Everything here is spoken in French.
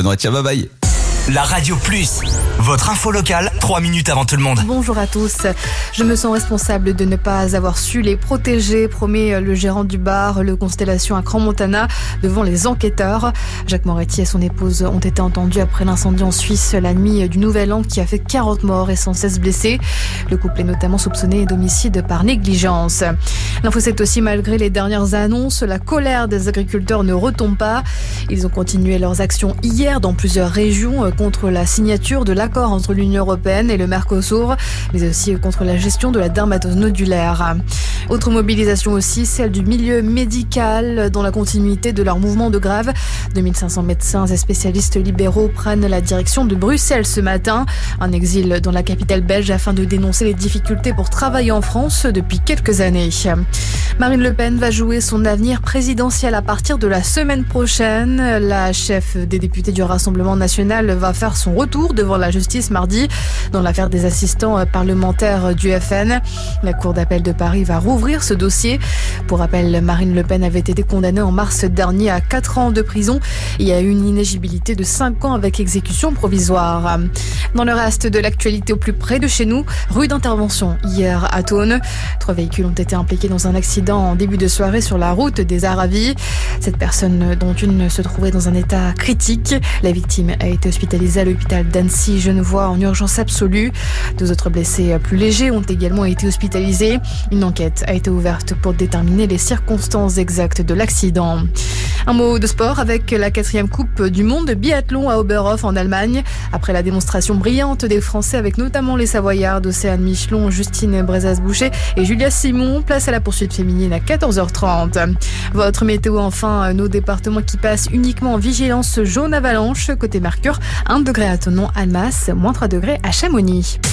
Benoît, tiens, bye bye. La Radio Plus, votre info locale, 3 minutes avant tout le monde. Bonjour à tous. Je me sens responsable de ne pas avoir su les protéger, promet le gérant du bar Le Constellation à Crans-Montana devant les enquêteurs. Jacques Moretti et son épouse ont été entendus après l'incendie en Suisse la nuit du Nouvel An qui a fait 40 morts et 116 blessés. Le couple est notamment soupçonné d'homicide par négligence. L'info, c'est aussi malgré les dernières annonces, la colère des agriculteurs ne retombe pas. Ils ont continué leurs actions hier dans plusieurs régions contre la signature de l'accord entre l'Union européenne et le Mercosur, mais aussi contre la gestion de la dermatose nodulaire. Autre mobilisation aussi, celle du milieu médical dans la continuité de leur mouvement de grève. 2500 médecins et spécialistes libéraux prennent la direction de Bruxelles ce matin. Un exil dans la capitale belge afin de dénoncer les difficultés pour travailler en France depuis quelques années. Marine Le Pen va jouer son avenir présidentiel à partir de la semaine prochaine. La chef des députés du Rassemblement national va faire son retour devant la justice mardi dans l'affaire des assistants parlementaires du FN. La Cour d'appel de Paris va rouvrir ce dossier. Pour rappel, Marine Le Pen avait été condamnée en mars dernier à 4 ans de prison et à une inéligibilité de 5 ans avec exécution provisoire. Dans le reste de l'actualité au plus près de chez nous, rue d'intervention hier à Thônes. 3 véhicules ont été impliqués dans un accident en début de soirée sur la route des Aravis. Cette personne, dont une se trouvait dans un état critique. La victime a été hospitalisée à l'hôpital d'Annecy-Genevois en urgence absolue. 2 autres blessés plus légers ont également été hospitalisés. Une enquête a été ouverte pour déterminer les circonstances exactes de l'accident. Un mot de sport avec la 4e Coupe du Monde de biathlon à Oberhof en Allemagne. Après la démonstration brillante des Français avec notamment les Savoyardes Océane Michelon, Justine Brezas-Boucher et Julia Simon, place à la poursuite féminine à 14h30. Votre météo enfin, nos départements qui passent uniquement en vigilance jaune avalanche. Côté Mercure, 1 degré à Thonon, Annemasse, -3 degrés à Chamonix.